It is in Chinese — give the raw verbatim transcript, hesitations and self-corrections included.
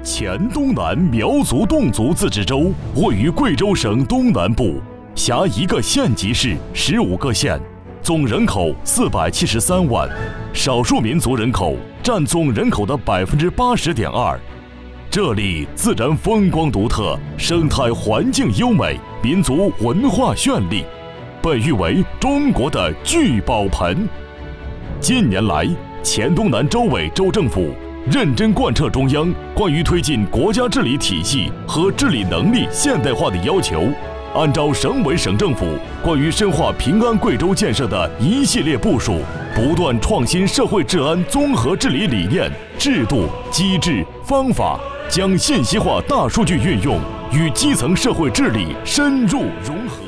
黔东南苗族侗族自治州位于贵州省东南部，辖一个县级市、十五个县，总人口四百七十三万，少数民族人口占总人口的百分之八十点二。这里自然风光独特，生态环境优美，民族文化绚丽，被誉为中国的聚宝盆。近年来，黔东南州委州政府认真贯彻中央关于推进国家治理体系和治理能力现代化的要求，按照省委省政府关于深化平安贵州建设的一系列部署，不断创新社会治安综合治理理念、制度、机制、方法，将信息化大数据运用与基层社会治理深入融合。